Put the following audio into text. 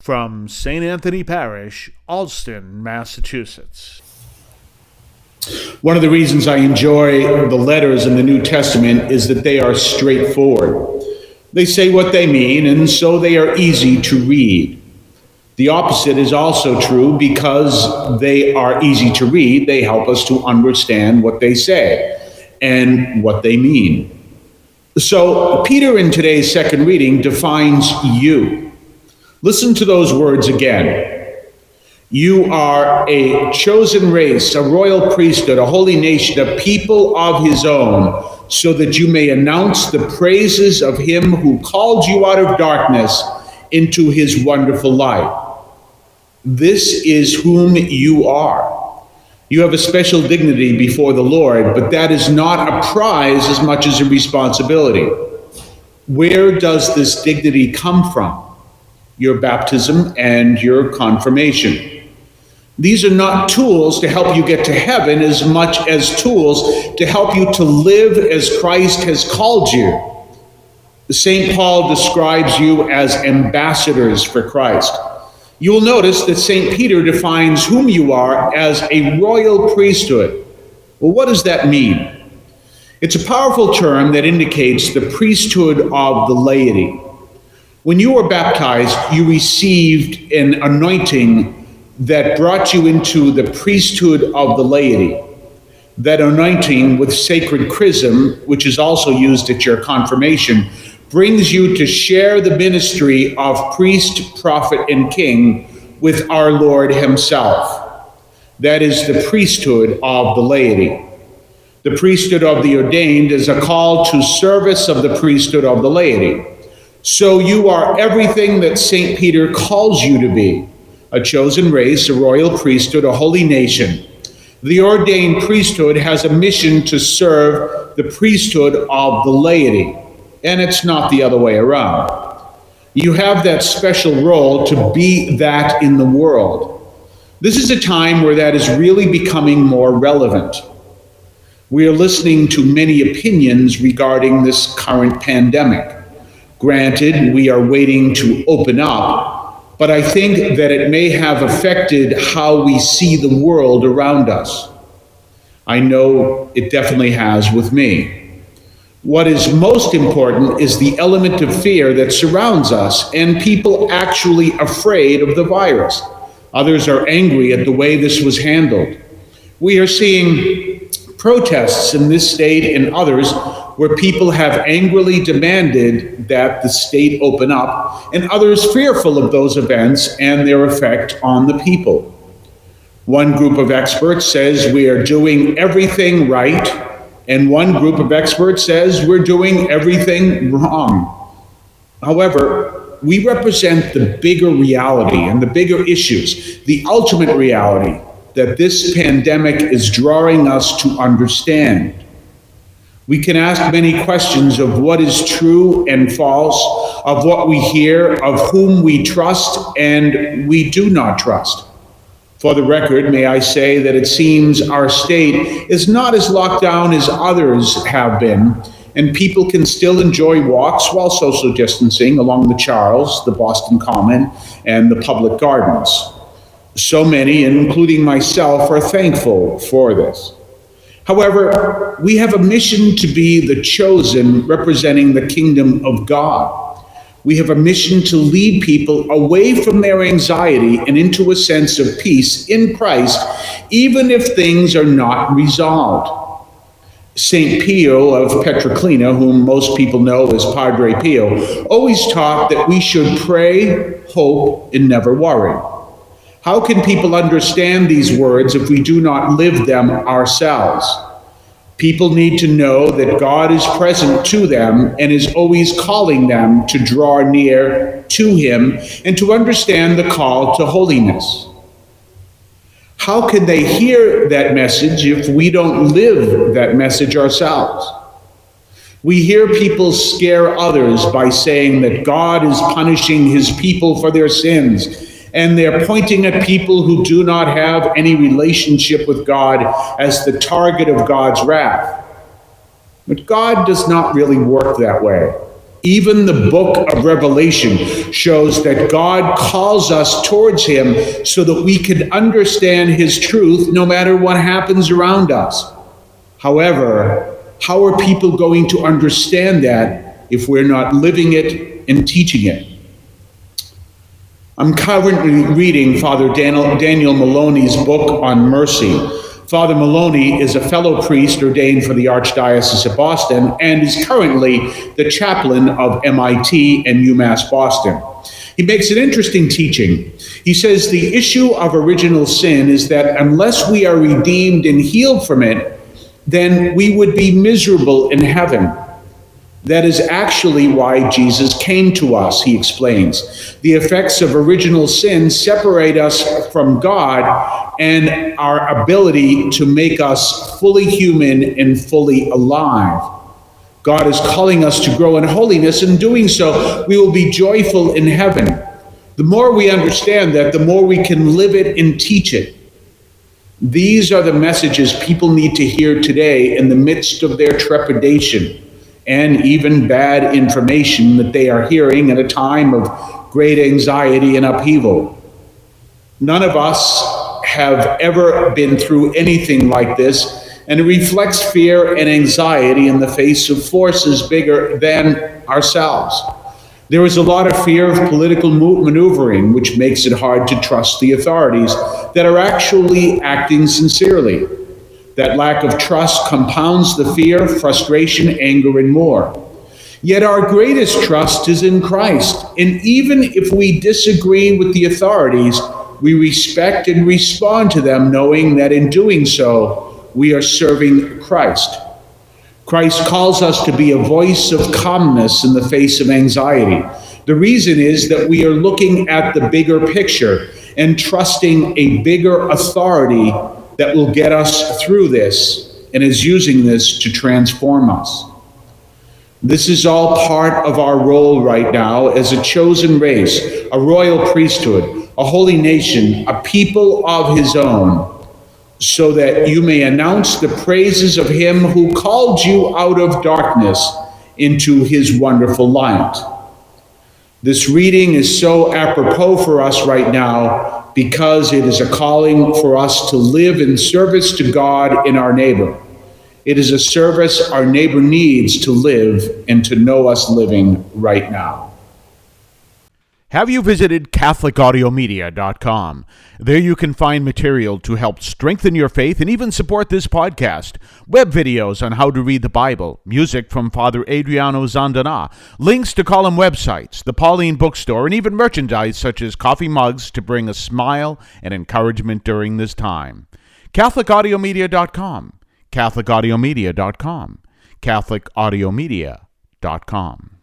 from St. Anthony Parish, Alston, Massachusetts. One of the reasons I enjoy the letters in the New Testament is that they are straightforward. They say what they mean, and so they are easy to read. The opposite is also true. Because they are easy to read, they help us to understand what they say and what they mean. So Peter in today's second reading defines you. Listen to those words again. You are a chosen race, a royal priesthood, a holy nation, a people of his own, so that you may announce the praises of him who called you out of darkness into his wonderful light. This is whom you are. You have a special dignity before the Lord, but that is not a prize as much as a responsibility. Where does this dignity come from? Your baptism and your confirmation. These are not tools to help you get to heaven as much as tools to help you to live as Christ has called you. St. Paul describes you as ambassadors for Christ. You will notice that St. Peter defines whom you are as a royal priesthood. Well, what does that mean? It's a powerful term that indicates the priesthood of the laity. When you were baptized, you received an anointing that brought you into the priesthood of the laity. That anointing with sacred chrism, which is also used at your confirmation, brings you to share the ministry of priest, prophet, and king with our Lord himself. That is the priesthood of the laity. The priesthood of the ordained is a call to service of the priesthood of the laity. So you are everything that St. Peter calls you to be: a chosen race, a royal priesthood, a holy nation. The ordained priesthood has a mission to serve the priesthood of the laity, and it's not the other way around. You have that special role to be that in the world. This is a time where that is really becoming more relevant. We are listening to many opinions regarding this current pandemic. Granted, we are waiting to open up, but I think that it may have affected how we see the world around us. I know it definitely has with me. What is most important is the element of fear that surrounds us and people actually afraid of the virus. Others are angry at the way this was handled. We are seeing protests in this state and others where people have angrily demanded that the state open up, and others fearful of those events and their effect on the people. One group of experts says we are doing everything right, and one group of experts says we're doing everything wrong. However, we represent the bigger reality and the bigger issues, the ultimate reality that this pandemic is drawing us to understand. We can ask many questions of what is true and false, of what we hear, of whom we trust and we do not trust. For the record, may I say that it seems our state is not as locked down as others have been, and people can still enjoy walks while social distancing along the Charles, the Boston Common, and the public gardens. So many, including myself, are thankful for this. However, we have a mission to be the chosen representing the kingdom of God. We have a mission to lead people away from their anxiety and into a sense of peace in Christ, even if things are not resolved. St. Pio of Pietrelcina, whom most people know as Padre Pio, always taught that we should pray, hope, and never worry. How can people understand these words if we do not live them ourselves? People need to know that God is present to them and is always calling them to draw near to him and to understand the call to holiness. How can they hear that message if we don't live that message ourselves? We hear people scare others by saying that God is punishing his people for their sins, and they're pointing at people who do not have any relationship with God as the target of God's wrath. But God does not really work that way. Even the book of Revelation shows that God calls us towards him so that we can understand his truth no matter what happens around us. However, how are people going to understand that if we're not living it and teaching it? I'm currently reading Father Daniel Maloney's book on mercy. Father Maloney is a fellow priest ordained for the Archdiocese of Boston and is currently the chaplain of MIT and UMass Boston. He makes an interesting teaching. He says the issue of original sin is that unless we are redeemed and healed from it, then we would be miserable in heaven. That is actually why Jesus came to us, he explains. The effects of original sin separate us from God and our ability to make us fully human and fully alive. God is calling us to grow in holiness. In doing so, we will be joyful in heaven. The more we understand that, the more we can live it and teach it. These are the messages people need to hear today in the midst of their trepidation and even bad information that they are hearing at a time of great anxiety and upheaval. None of us have ever been through anything like this, and it reflects fear and anxiety in the face of forces bigger than ourselves. There is a lot of fear of political maneuvering, which makes it hard to trust the authorities that are actually acting sincerely. That lack of trust compounds the fear, frustration, anger, and more. Yet our greatest trust is in Christ. And even if we disagree with the authorities, we respect and respond to them, knowing that in doing so, we are serving Christ. Christ calls us to be a voice of calmness in the face of anxiety. The reason is that we are looking at the bigger picture and trusting a bigger authority that will get us through this and is using this to transform us. This is all part of our role right now as a chosen race, a royal priesthood, a holy nation, a people of his own, so that you may announce the praises of him who called you out of darkness into his wonderful light. This reading is so apropos for us right now because it is a calling for us to live in service to God and our neighbor. It is a service our neighbor needs to live and to know us living right now. Have you visited CatholicAudiomedia.com? There you can find material to help strengthen your faith and even support this podcast, web videos on how to read the Bible, music from Father Adriano Zandana, links to column websites, the Pauline Bookstore, and even merchandise such as coffee mugs to bring a smile and encouragement during this time. CatholicAudiomedia.com, CatholicAudiomedia.com, CatholicAudiomedia.com.